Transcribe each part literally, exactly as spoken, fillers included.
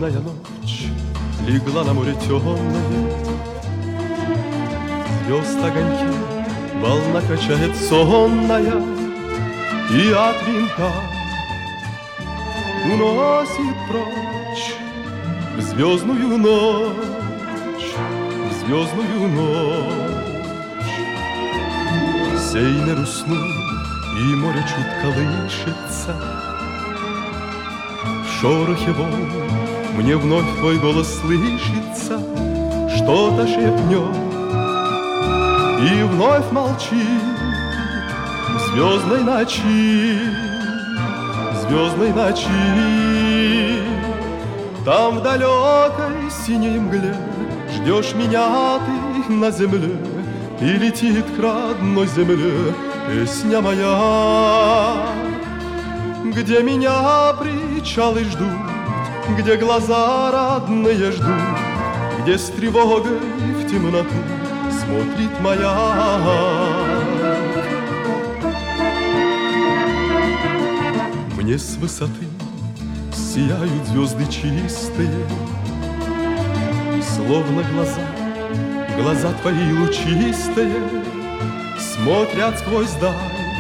Темная ночь легла на море темное, звезд огоньки волна качает сонная, и от винта уносит прочь в звездную ночь, в звездную ночь. Сейнер уснул, и море чуть колышется. В шорохе волн мне вновь твой голос слышится, что-то шепнет и вновь молчит в звездной ночи, в звездной ночи. Там в далекой синей мгле ждешь меня ты на земле, и летит к родной земле песня моя. Где меня причалы ждут, где глаза родные ждут, где с тревогой в темноту смотрит маяк. Мне с высоты сияют звезды чистые, словно глаза, глаза твои лучистые, смотрят сквозь даль,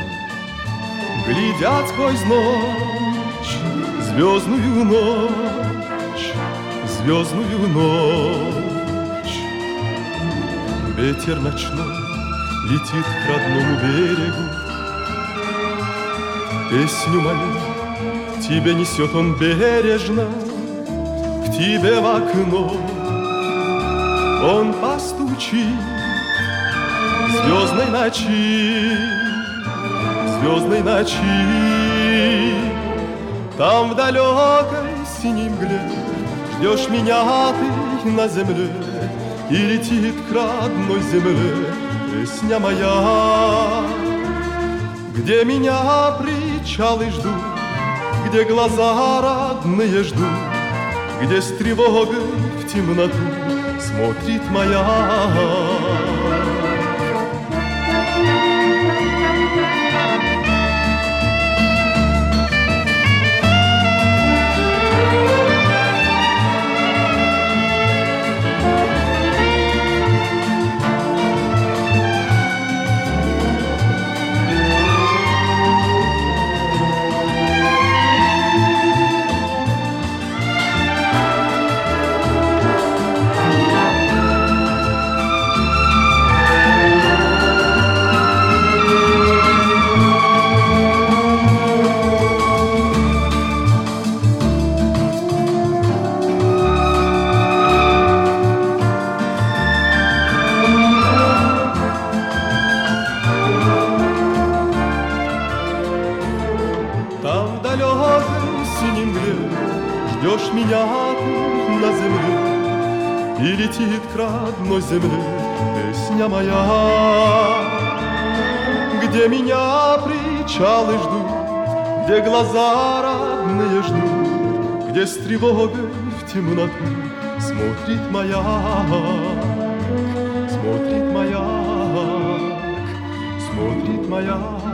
глядят сквозь ночь, звездную ночь, звездную ночь. Ветер ночной летит к родному берегу, песню мою тебе несет он бережно, к тебе в окно он постучит в звездной ночи, в звездной ночи. Там в далекой синей мгле ждешь меня ты на земле, и летит к родной земле песня моя. Где меня причалы ждут, где глаза родные ждут, где с тревогой в темноту смотрит маяк. Ждешь меня ты на земле, и летит к родной земле песня моя. Где меня причалы ждут, где глаза родные ждут, где с тревогой в темноту смотрит маяк, смотрит маяк, смотрит маяк.